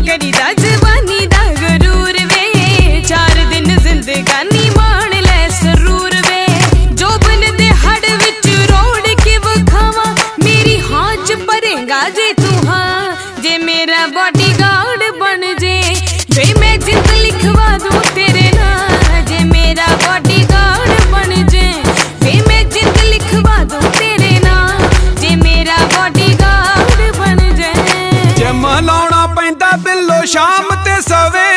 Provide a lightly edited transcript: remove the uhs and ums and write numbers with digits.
करीदा जवानी दा गरूर वे, 4 दिन जिंदगानी मान ले सरूर वे। जोबन दे हड़ विच रोड़ के वखावा, मेरी हाँ च भरेगा जे तू हाँ, जे मेरा बॉडीगार्ड बन जे, वे मैं जिंद लिखवा दूं तेरे नाल, जे मेरा बॉडीगार्ड बन जे, वे मैं जिंद लिखवा दूं तेरे नाल, जे मेरा बॉडीगार्ड बन जे। जिम लाउणा पैंदा बिल्लो शाम ते सवे,